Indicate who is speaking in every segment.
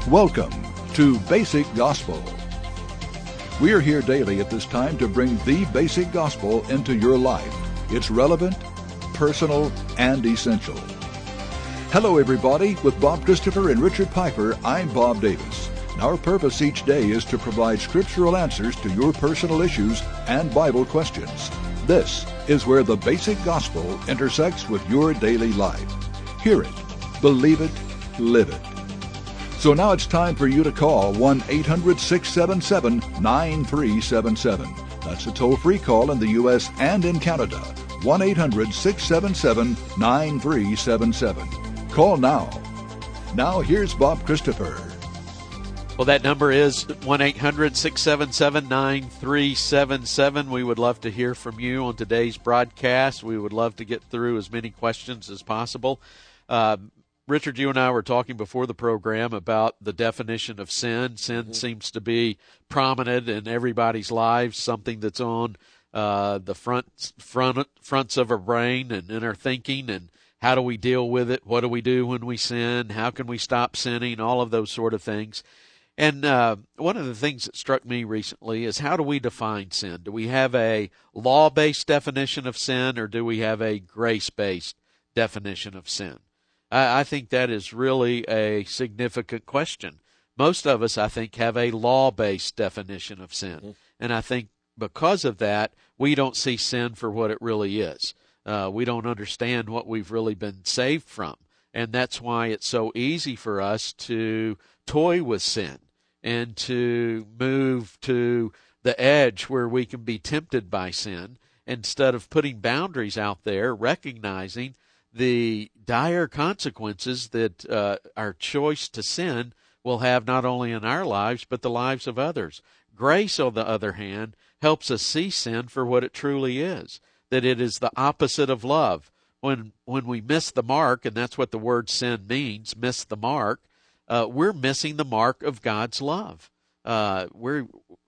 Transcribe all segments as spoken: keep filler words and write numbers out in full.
Speaker 1: Welcome to Basic Gospel. We are here daily at this time to bring the basic gospel into your life. It's relevant, personal, and essential. Hello, everybody. With Bob Christopher and Richard Piper, I'm Bob Davis. Our purpose each day is to provide scriptural answers to your personal issues and Bible questions. This is where the basic gospel intersects with your daily life. Hear it, believe it, live it. So now it's time for you to call one eight hundred six seven seven nine three seven seven. That's a toll-free call in the U S and in Canada. one eight hundred six seven seven nine three seven seven. Call now. Now here's Bob Christopher.
Speaker 2: Well, that number is one eight hundred six seven seven nine three seven seven. We would love to hear from you on today's broadcast. We would love to get through as many questions as possible. Uh, Richard, you and I were talking before the program about the definition of sin. Sin mm-hmm. seems to be prominent in everybody's lives, something that's on uh, the front, front fronts of our brain and in our thinking. And how do we deal with it? What do we do when we sin? How can we stop sinning? All of those sort of things. And uh, one of the things that struck me recently is, how do we define sin? Do we have a law-based definition of sin, or do we have a grace-based definition of sin? I think that is really a significant question. Most of us, I think, have a law-based definition of sin. Mm-hmm. And I think because of that, we don't see sin for what it really is. Uh, we don't understand what we've really been saved from. And that's why it's so easy for us to toy with sin and to move to the edge where we can be tempted by sin, instead of putting boundaries out there, recognizing the dire consequences that uh, our choice to sin will have, not only in our lives, but the lives of others. Grace, on the other hand, helps us see sin for what it truly is, that it is the opposite of love. When when we miss the mark, and that's what the word sin means, miss the mark, uh, we're missing the mark of God's love. Uh, we're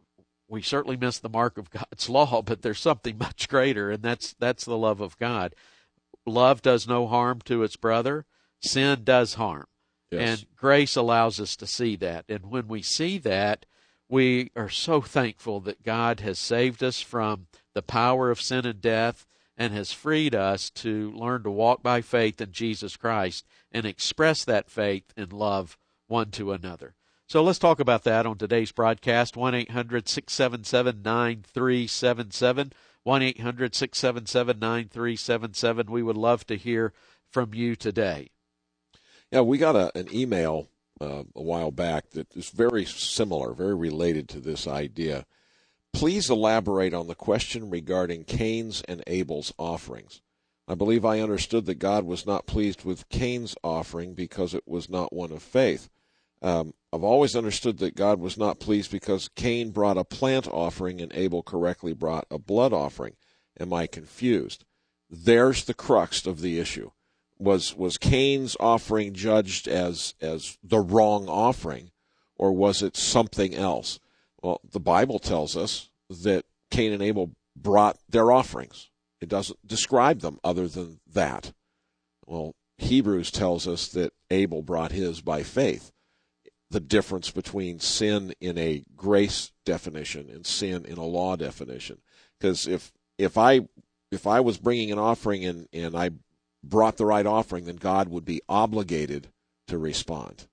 Speaker 2: we certainly miss the mark of God's law, but there's something much greater, and that's that's the love of God. Love does no harm to its brother. Sin does harm. Yes. And grace allows us to see that. And when we see that, we are so thankful that God has saved us from the power of sin and death and has freed us to learn to walk by faith in Jesus Christ and express that faith in love one to another. So let's talk about that on today's broadcast. one eight hundred six seven seven nine three seven seven. one eight hundred six seven seven nine three seven seven. We would love to hear from you today.
Speaker 3: Yeah, we got a, an email uh, a while back that is very similar, very related to this idea. Please elaborate on the question regarding Cain's and Abel's offerings. I believe I understood that God was not pleased with Cain's offering because it was not one of faith. Um, I've always understood that God was not pleased because Cain brought a plant offering and Abel correctly brought a blood offering. Am I confused? There's the crux of the issue. Was was Cain's offering judged as as the wrong offering, or was it something else? Well, the Bible tells us that Cain and Abel brought their offerings. It doesn't describe them other than that. Well, Hebrews tells us that Abel brought his by faith. The difference between sin in a grace definition and sin in a law definition. Because if if I if I was bringing an offering and, and I brought the right offering, then God would be obligated to respond.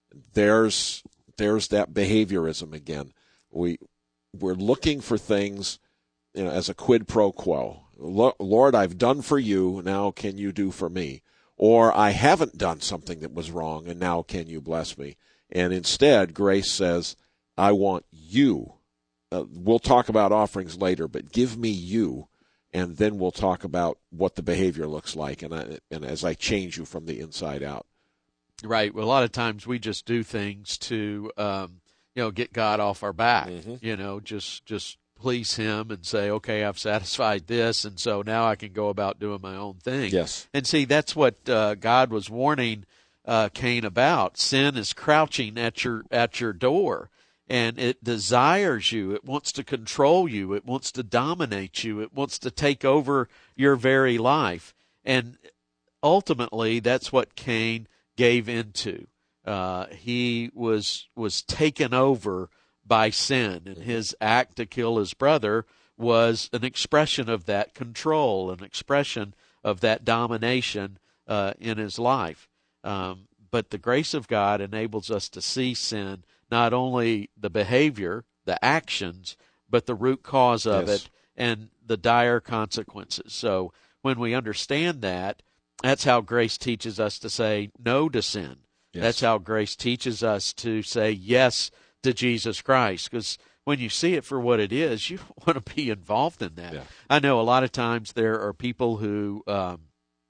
Speaker 3: There's there's that behaviorism again. We we're looking for things, you know, as a quid pro quo. Lord, I've done for you, now can you do for me? Or I haven't done something that was wrong, and now can you bless me? And instead, grace says, I want you. Uh, we'll talk about offerings later, but give me you, and then we'll talk about what the behavior looks like, and, I, and as I change you from the inside out.
Speaker 2: Right. Well, a lot of times we just do things to, um, you know, get God off our back, mm-hmm. you know, just just please him and say, okay, I've satisfied this, and so now I can go about doing my own thing.
Speaker 3: Yes.
Speaker 2: And see, that's what uh, God was warning Uh, Cain about. Sin is crouching at your at your door, and it desires you. It wants to control you. It wants to dominate you. It wants to take over your very life. And ultimately, that's what Cain gave into. Uh, he was was taken over by sin, and his act to kill his brother was an expression of that control, an expression of that domination uh, in his life. Um, but the grace of God enables us to see sin, not only the behavior, the actions, but the root cause of
Speaker 3: Yes.
Speaker 2: it and the dire consequences. So when we understand that, that's how grace teaches us to say no to sin.
Speaker 3: Yes.
Speaker 2: That's how grace teaches us to say yes to Jesus Christ, because when you see it for what it is, you don't want to be involved in that.
Speaker 3: Yeah.
Speaker 2: I know a lot of times there are people who, um,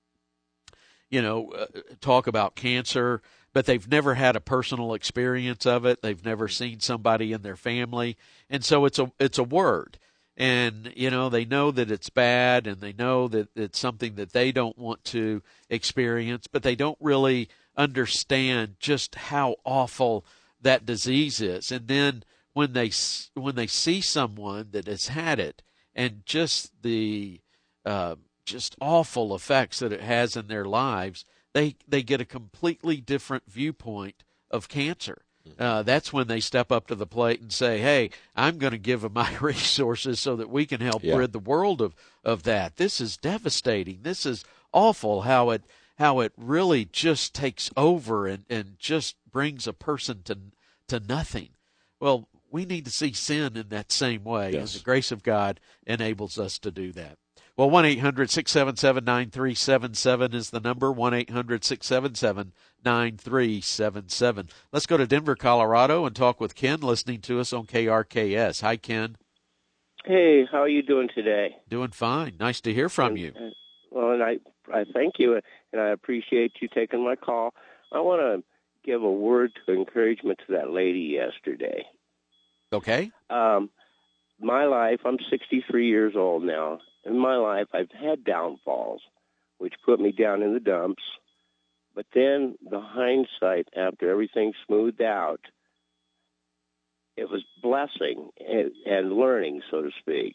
Speaker 2: you know, uh, talk about cancer, but they've never had a personal experience of it. They've never seen somebody in their family, and so it's a it's a word. And, you know, they know that it's bad, and they know that it's something that they don't want to experience, but they don't really understand just how awful that disease is. And then when they when they see someone that has had it, and just the uh, just awful effects that it has in their lives, they they get a completely different viewpoint of cancer. Uh, that's when they step up to the plate and say, hey, I'm going to give them my resources so that we can help
Speaker 3: Yeah.
Speaker 2: rid the world of, of that. This is devastating. This is awful how it how it really just takes over and, and just brings a person to to nothing. Well, we need to see sin in that same way,
Speaker 3: Yes.
Speaker 2: and the grace of God enables us to do that. Well, one eight hundred six seven seven nine three seven seven is the number, one eight hundred six seven seven nine three seven seven. Let's go to Denver, Colorado, and talk with Ken, listening to us on K R K S. Hi, Ken.
Speaker 4: Hey, how are you doing today?
Speaker 2: Doing fine. Nice to hear from
Speaker 4: and,
Speaker 2: you.
Speaker 4: And, well, and I, I thank you, and I appreciate you taking my call. I want to give a word of encouragement to that lady yesterday.
Speaker 2: Okay.
Speaker 4: Um, my life, I'm sixty-three years old now. In my life, I've had downfalls, which put me down in the dumps. But then the hindsight, after everything smoothed out, it was blessing and, and learning, so to speak.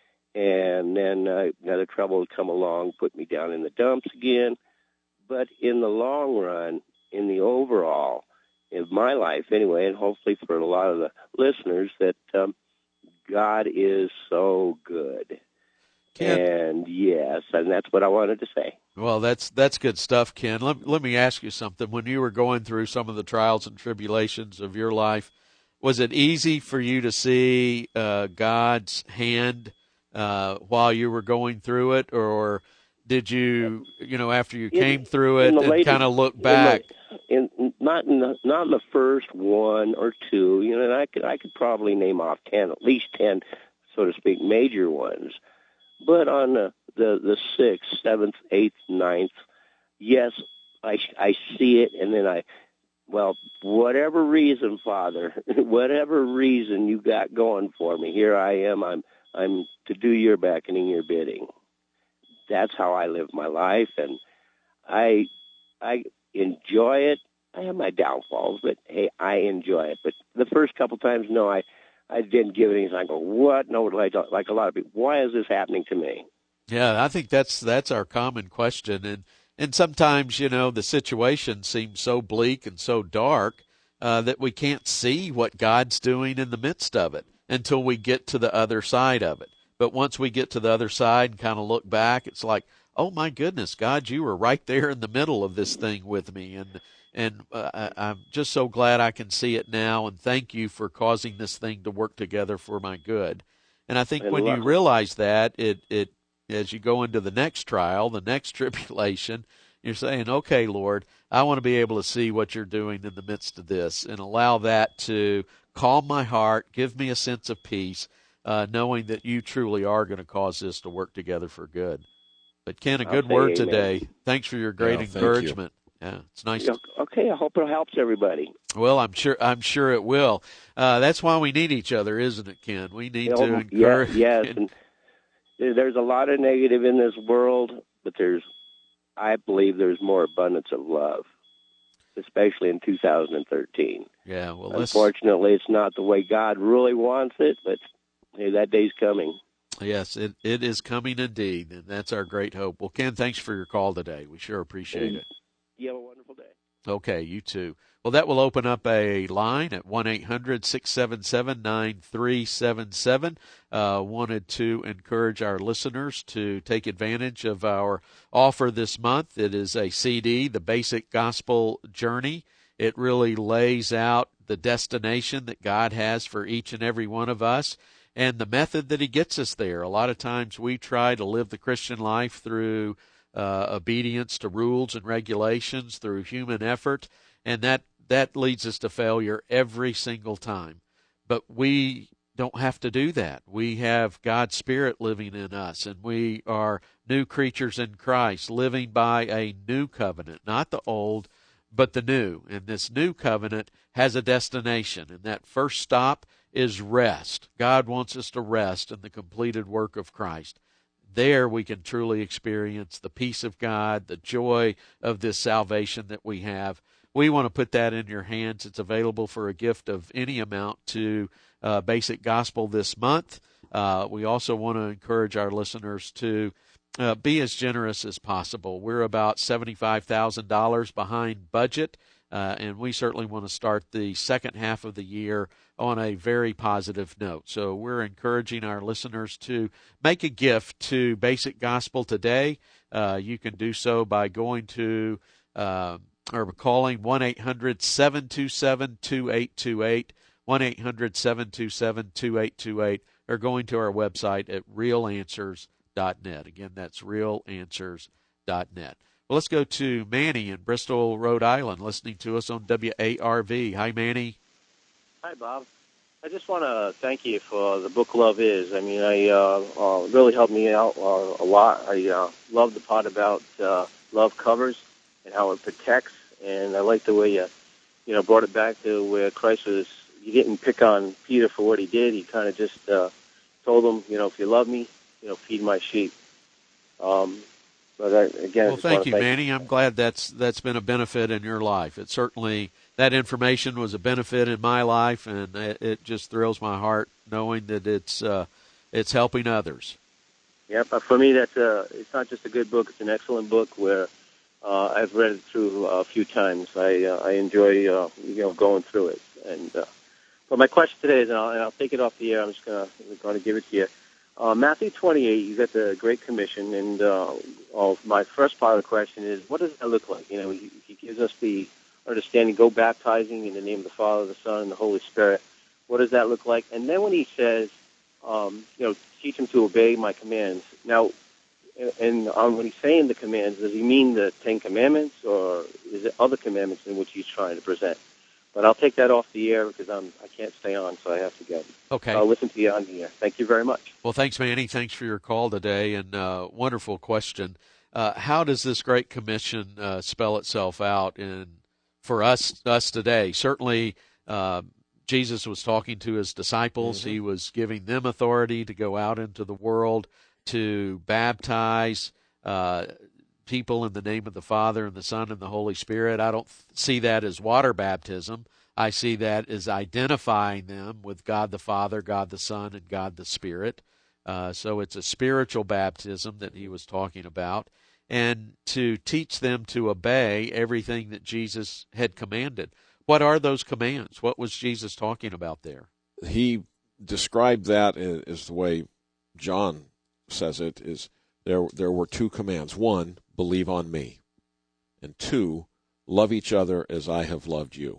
Speaker 4: And then uh, another trouble would come along, put me down in the dumps again. But in the long run, in the overall, in my life anyway, and hopefully for a lot of the listeners, that um, God is so good.
Speaker 2: Ken.
Speaker 4: And yes, and that's what I wanted to say.
Speaker 2: Well, that's that's good stuff, Ken. Let, let me ask you something. When you were going through some of the trials and tribulations of your life, was it easy for you to see uh, God's hand uh, while you were going through it, or did you, you know, after you
Speaker 4: In-
Speaker 2: came through it,
Speaker 4: in the
Speaker 2: and
Speaker 4: latest-
Speaker 2: kind of look back?
Speaker 4: In, the, in not in the, not in the first one or two, you know, and I could I could probably name off ten, at least ten, so to speak, major ones. But on the, the, the sixth, seventh, eighth, ninth, yes, I, I see it, and then I, well, whatever reason, Father, whatever reason you got going for me, here I am, I'm I'm to do your beckoning, your bidding. That's how I live my life, and I I enjoy it. I have my downfalls, but, hey, I enjoy it. But the first couple times, no, I I didn't give it anything. I go, what? No, like, like a lot of people, why is this happening to me?
Speaker 2: Yeah, I think that's that's our common question, and and sometimes, you know, the situation seems so bleak and so dark uh, that we can't see what God's doing in the midst of it until we get to the other side of it. But once we get to the other side and kind of look back, it's like, oh my goodness, God, you were right there in the middle of this thing with me, and and uh, I, I'm just so glad I can see it now, and thank you for causing this thing to work together for my good. And I think
Speaker 4: And
Speaker 2: when you
Speaker 4: luck-
Speaker 2: realize that, it it as you go into the next trial, the next tribulation, you're saying, okay, Lord, I want to be able to see what you're doing in the midst of this, and allow that to calm my heart, give me a sense of peace, uh, knowing that you truly are going to cause this to work together for good. But Ken, a
Speaker 4: I'll
Speaker 2: good
Speaker 4: say
Speaker 2: word
Speaker 4: amen.
Speaker 2: today. Thanks for your great
Speaker 3: Yeah, thank you.
Speaker 2: encouragement. Yeah, it's nice.
Speaker 4: Yeah, okay, I hope it helps everybody.
Speaker 2: Well, I'm sure. I'm sure it will. Uh, that's why we need each other, isn't it, Ken? We need
Speaker 4: You
Speaker 2: to
Speaker 4: know,
Speaker 2: encourage.
Speaker 4: yeah, yes, and there- there's a lot of negative in this world, but there's, I believe there's more abundance of love, especially in two thousand thirteen.
Speaker 2: Yeah. Well, let's.
Speaker 4: Unfortunately, it's not the way God really wants it, but hey, that day's coming.
Speaker 2: Yes, it, it is coming indeed, and that's our great hope. Well, Ken, thanks for your call today. We sure appreciate it.
Speaker 4: You have a wonderful day.
Speaker 2: Okay, you too. Well, that will open up a line at one eight hundred six seven seven nine three seven seven. Uh, wanted to encourage our listeners to take advantage of our offer this month. It is a C D, The Basic Gospel Journey. It really lays out the destination that God has for each and every one of us and the method that he gets us there. A lot of times we try to live the Christian life through uh, obedience to rules and regulations, through human effort, and that That leads us to failure every single time. But we don't have to do that. We have God's Spirit living in us, and we are new creatures in Christ, living by a new covenant, not the old, but the new. And this new covenant has a destination, and that first stop is rest. God wants us to rest in the completed work of Christ. There we can truly experience the peace of God, the joy of this salvation that we have. We want to put that in your hands. It's available for a gift of any amount to uh, Basic Gospel this month. Uh, we also want to encourage our listeners to uh, be as generous as possible. We're about seventy-five thousand dollars behind budget, uh, and we certainly want to start the second half of the year on a very positive note. So we're encouraging our listeners to make a gift to Basic Gospel today. Uh, you can do so by going to... Uh, or calling one eight hundred seven two seven two eight two eight, one eight hundred seven two seven two eight two eight, or going to our website at real answers dot net. Again, that's real answers dot net. Well, let's go to Manny in Bristol, Rhode Island, listening to us on W A R V. Hi, Manny.
Speaker 5: Hi, Bob. I just want to thank you for the book Love Is. I mean, I uh, uh, really helped me out uh, a lot. I uh, love the part about uh, love covers and how it protects, and I like the way you, you know, brought it back to where Christ was. You didn't pick on Peter for what he did. He kind of just uh, told him, you know, if you love me, you know, feed my sheep. Um, but I, again,
Speaker 2: well, thank you, thank Manny. You. I'm glad that's that's been a benefit in your life. It certainly, that information was a benefit in my life, and it, it just thrills my heart knowing that it's uh, it's helping others.
Speaker 5: Yeah, but for me, that's a, it's not just a good book; it's an excellent book where. Uh, I've read it through a few times. I uh, I enjoy uh, you know going through it. And uh, but my question today is, and I'll, and I'll take it off the air. I'm just gonna going to give it to you. Uh, Matthew twenty-eight. You got the Great Commission, and uh, oh, my first part of the question is, what does that look like? You know, he, he gives us the understanding: go baptizing in the name of the Father, the Son, and the Holy Spirit. What does that look like? And then when he says, um, you know, teach them to obey my commands. Now. And um, when he's saying the commands, does he mean the Ten Commandments, or is it other commandments in which he's trying to present? But I'll take that off the air because I'm, I can't stay on, so I have to go.
Speaker 2: Okay.
Speaker 5: I'll listen to you on the air. Thank you very much.
Speaker 2: Well, thanks, Manny. Thanks for your call today, and uh, wonderful question. Uh, how does this Great Commission uh, spell itself out in for us us today? Certainly, uh, Jesus was talking to his disciples. Mm-hmm. He was giving them authority to go out into the world to baptize uh, people in the name of the Father and the Son and the Holy Spirit. I don't see that as water baptism. I see that as identifying them with God the Father, God the Son, and God the Spirit. Uh, so it's a spiritual baptism that he was talking about, and to teach them to obey everything that Jesus had commanded. What are those commands? What was Jesus talking about there?
Speaker 3: He described that as the way John says it, is there there were two commands. One, believe on me. And two, love each other as I have loved you.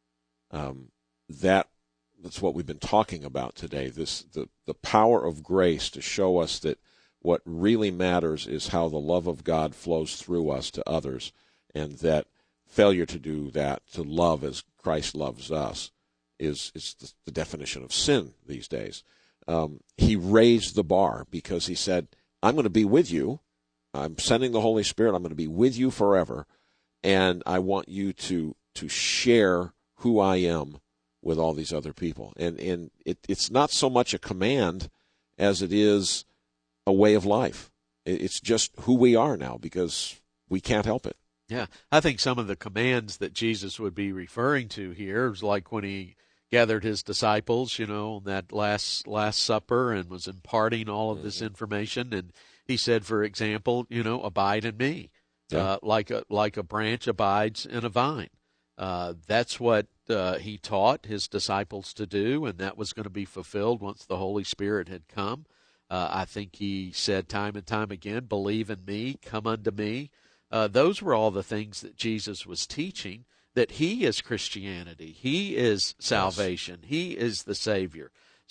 Speaker 3: Um, that that's what we've been talking about today. This the, the power of grace to show us that what really matters is how the love of God flows through us to others, and that failure to do that, to love as Christ loves us, is, is the, the definition of sin these days. Um, he raised the bar because he said, I'm going to be with you. I'm sending the Holy Spirit. I'm going to be with you forever. And I want you to to share who I am with all these other people. And, and it, it's not so much a command as it is a way of life. It's just who we are now because we can't help it.
Speaker 2: Yeah, I think some of the commands that Jesus would be referring to here is like when he gathered his disciples, you know, on that last last supper and was imparting all of this information. And he said, for example, you know, abide in me.
Speaker 3: Yeah.
Speaker 2: uh, like a like a branch abides in a vine. Uh, that's what uh, he taught his disciples to do, and that was going to be fulfilled once the Holy Spirit had come. Uh, I think he said time and time again, "Believe in me, come unto me." Uh, those were all the things that Jesus was teaching, that he is Christianity. He is salvation. Yes. He is the Savior.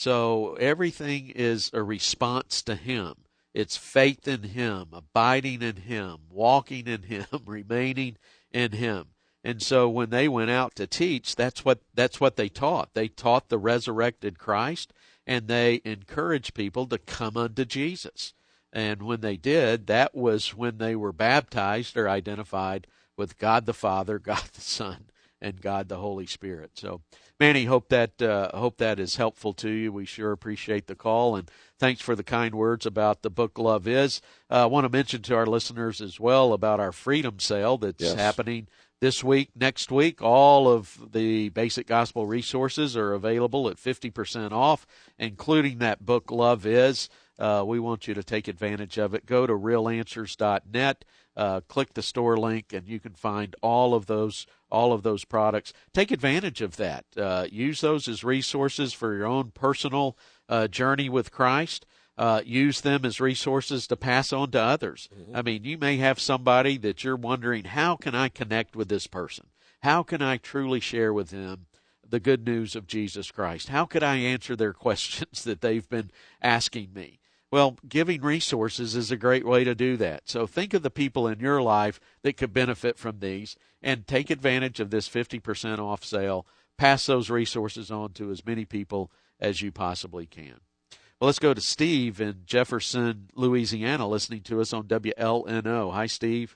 Speaker 2: So everything is a response to him. It's faith in him, abiding in him, walking in him, remaining in him. And so when they went out to teach, that's what that's what they taught. They taught the resurrected Christ, and they encouraged people to come unto Jesus. And when they did, that was when they were baptized or identified with God the Father, God the Son, and God the Holy Spirit. So, Manny, hope that uh, hope that is helpful to you. We sure appreciate the call, and thanks for the kind words about the book Love Is. Uh, I want to mention to our listeners as well about our Freedom Sale that's
Speaker 3: yes.
Speaker 2: happening this week, next week. All of the Basic Gospel resources are available at fifty percent off, including that book Love Is. Uh, we want you to take advantage of it. Go to real answers dot net, uh, click the store link, and you can find all of those all of those products. Take advantage of that. Uh, use those as resources for your own personal uh, journey with Christ. Uh, use them as resources to pass on to others. Mm-hmm. I mean, you may have somebody that you're wondering, how can I connect with this person? How can I truly share with them the good news of Jesus Christ? How could I answer their questions that they've been asking me? Well, giving resources is a great way to do that. So think of the people in your life that could benefit from these, and take advantage of this fifty percent off sale. Pass those resources on to as many people as you possibly can. Well, let's go to Steve in Jefferson, Louisiana, listening to us on W L N O. Hi, Steve.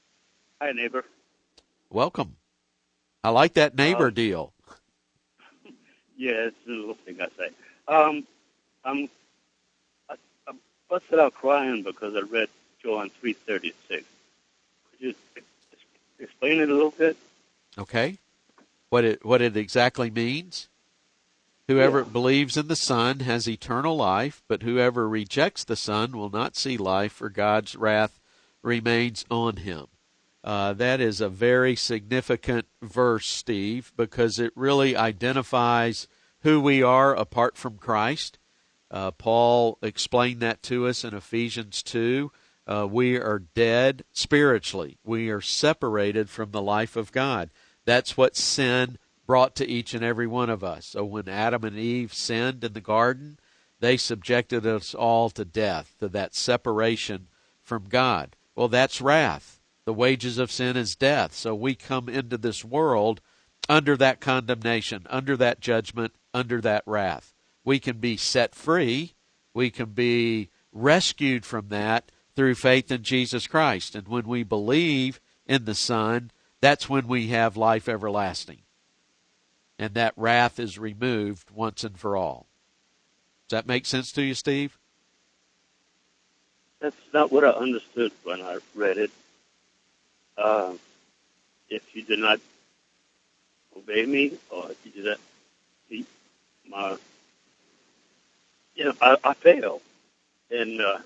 Speaker 6: Hi, neighbor.
Speaker 2: Welcome. I like that neighbor
Speaker 6: um,
Speaker 2: deal.
Speaker 6: Yeah, it's a little thing I say. Um, I'm, I, I busted out crying because I read John three thirty-six. Could you explain it a little bit?
Speaker 2: Okay. What it what it exactly means? Whoever
Speaker 6: yeah.
Speaker 2: believes in the Son has eternal life, but whoever rejects the Son will not see life, for God's wrath remains on him. Uh, that is a very significant verse, Steve, because it really identifies who we are apart from Christ. Uh, Paul explained that to us in Ephesians two. Uh, we are dead spiritually. We are separated from the life of God. That's what sin brought to each and every one of us. So when Adam and Eve sinned in the garden, they subjected us all to death, to that separation from God. Well, that's wrath. The wages of sin is death. So we come into this world under that condemnation, under that judgment, under that wrath. We can be set free. We can be rescued from that through faith in Jesus Christ. And when we believe in the Son, that's when we have life everlasting. And that wrath is removed once and for all. Does that make sense to you, Steve?
Speaker 6: That's not what I understood when I read it. Uh, if you did not obey me, or if you did not keep my, you know, I, I failed. And uh,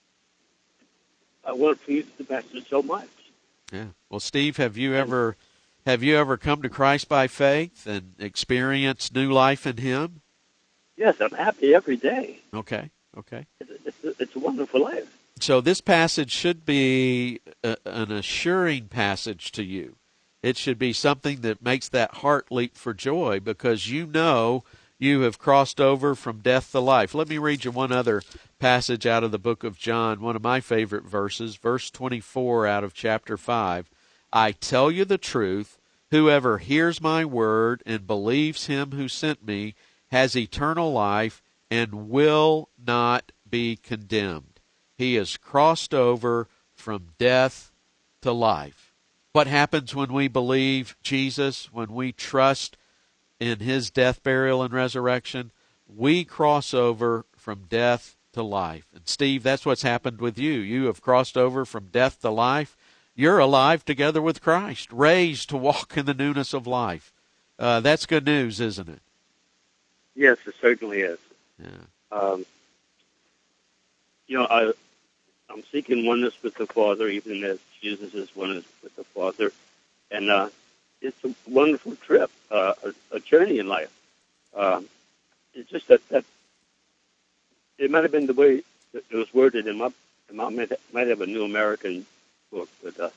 Speaker 6: I want to please the master so much.
Speaker 2: Yeah. Well, Steve, have you ever have you ever come to Christ by faith and experienced new life in Him?
Speaker 6: Yes, I'm happy every day.
Speaker 2: Okay. Okay.
Speaker 6: It's a, it's a, it's a wonderful life.
Speaker 2: So this passage should be a, an assuring passage to you. It should be something that makes that heart leap for joy, because you know you have crossed over from death to life. Let me read you one other passage out of the book of John, one of my favorite verses, verse twenty-four out of chapter five. I tell you the truth, whoever hears my word and believes him who sent me has eternal life and will not be condemned. He has crossed over from death to life. What happens when we believe Jesus, when we trust in His death, burial, and resurrection? We cross over from death to life. And Steve, that's what's happened with you. You have crossed over from death to life. You're alive together with Christ, raised to walk in the newness of life. Uh, that's good news, isn't it?
Speaker 6: Yes, it certainly is.
Speaker 2: Yeah.
Speaker 6: Um, you know, I, I'm seeking oneness with the Father, even as Jesus is oneness with the Father. And uh, it's a wonderful trip, uh, a, a journey in life. Um, it's just that, that it might have been the way it was worded in my, it might, might have a New American book, but uh,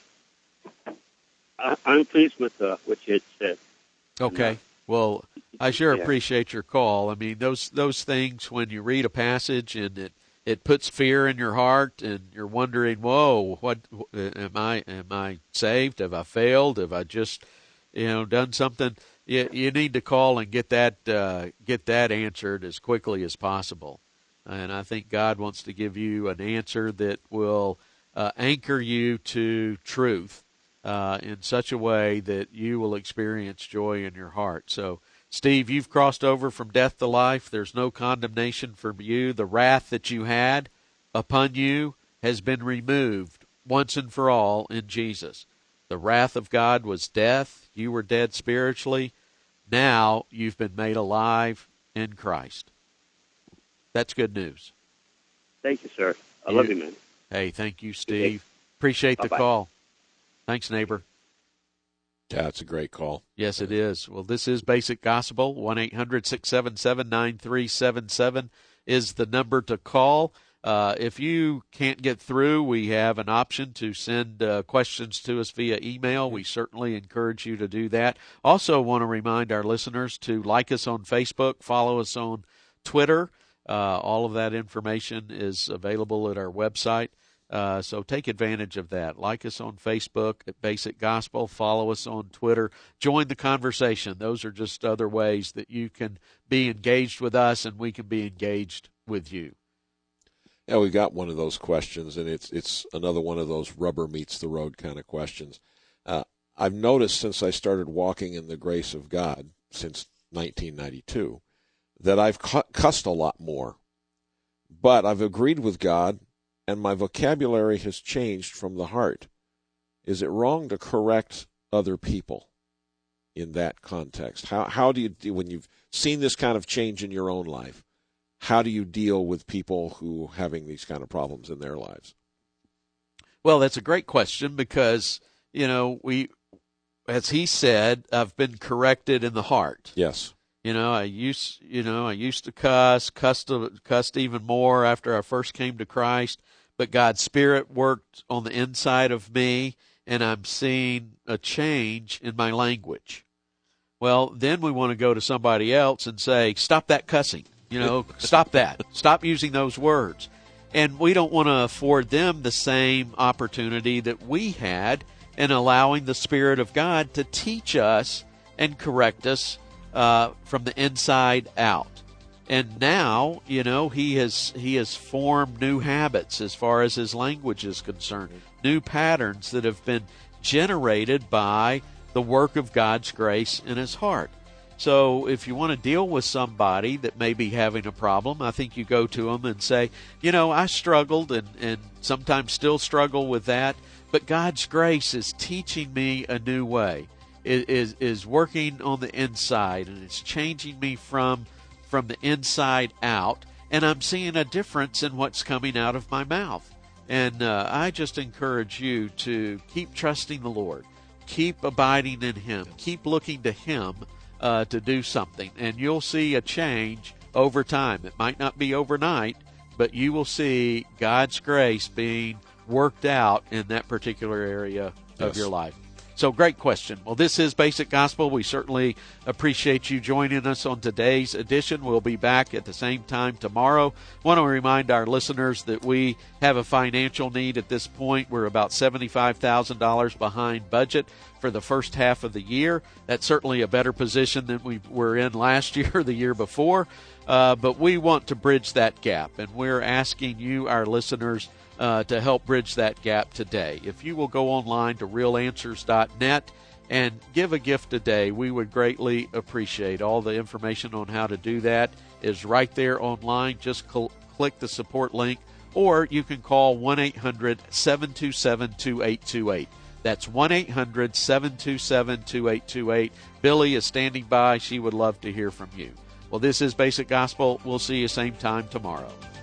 Speaker 6: I, I'm pleased with uh, what you had said.
Speaker 2: Okay.
Speaker 6: And, uh,
Speaker 2: well, I sure
Speaker 6: yeah.
Speaker 2: appreciate your call. I mean, those those things, when you read a passage and it, it puts fear in your heart and you're wondering, whoa, what am I am I saved? Have I failed? Have I just, you know, done something? You, you need to call and get that uh, get that answered as quickly as possible. And I think God wants to give you an answer that will uh, anchor you to truth uh, in such a way that you will experience joy in your heart. So, Steve, you've crossed over from death to life. There's no condemnation for you. The wrath that you had upon you has been removed once and for all in Jesus. The wrath of God was death. You were dead spiritually. Now you've been made alive in Christ. That's good news.
Speaker 6: Thank you, sir. I
Speaker 2: You-
Speaker 6: love you, man.
Speaker 2: Hey, thank you, Steve. Appreciate the
Speaker 6: Bye-bye.
Speaker 2: call. Thanks, neighbor.
Speaker 3: Yeah, it's a great call.
Speaker 2: Yes, it is. Well, this is Basic Gospel. one eight hundred six seven seven nine three seven seven is the number to call. Uh, if you can't get through, we have an option to send uh, questions to us via email. We certainly encourage you to do that. Also want to remind our listeners to like us on Facebook, follow us on Twitter. Uh, all of that information is available at our website. Uh, so take advantage of that. Like us on Facebook at Basic Gospel. Follow us on Twitter. Join the conversation. Those are just other ways that you can be engaged with us and we can be engaged with you.
Speaker 3: Yeah, we got one of those questions, and it's it's another one of those rubber meets the road kind of questions. Uh, I've noticed since I started walking in the grace of God, since nineteen ninety-two, that I've cu- cussed a lot more. But I've agreed with God, and my vocabulary has changed from the heart. Is it wrong to correct other people in that context? How how do you do when you've seen this kind of change in your own life? How do you deal with people who are having these kind of problems in their lives?
Speaker 2: Well, that's a great question because, you know, we, as he said, I've been corrected in the heart.
Speaker 3: Yes.
Speaker 2: You know, I used, you know, I used to cuss, cussed, cussed even more after I first came to Christ, but God's Spirit worked on the inside of me, and I'm seeing a change in my language. Well, then we want to go to somebody else and say, stop that cussing. You know, stop that. Stop using those words. And we don't want to afford them the same opportunity that we had in allowing the Spirit of God to teach us and correct us uh, from the inside out. And now, you know, he has he has formed new habits as far as his language is concerned, new patterns that have been generated by the work of God's grace in his heart. So if you want to deal with somebody that may be having a problem, I think you go to them and say, you know, I struggled and, and sometimes still struggle with that, but God's grace is teaching me a new way, it is is working on the inside, and it's changing me from from the inside out, and I'm seeing a difference in what's coming out of my mouth. And uh, I just encourage you to keep trusting the Lord, keep abiding in him, keep looking to him Uh, to do something, and you'll see a change over time. It might not be overnight, but you will see God's grace being worked out in that particular area of
Speaker 3: Yes.
Speaker 2: your life. So, great question. Well, this is Basic Gospel. We certainly appreciate you joining us on today's edition. We'll be back at the same time tomorrow. Want to remind our listeners that we have a financial need at this point. We're about seventy-five thousand dollars behind budget for the first half of the year. That's certainly a better position than we were in last year or the year before. Uh, but we want to bridge that gap, and we're asking you, our listeners, uh, to help bridge that gap today. If you will go online to real answers dot net and give a gift today, we would greatly appreciate. All the information on how to do that is right there online. Just cl- click the support link, or you can call one eight hundred seven two seven two eight two eight. That's one eight hundred seven two seven two eight two eight. Billy is standing by. She would love to hear from you. Well, this is Basic Gospel. We'll see you same time tomorrow.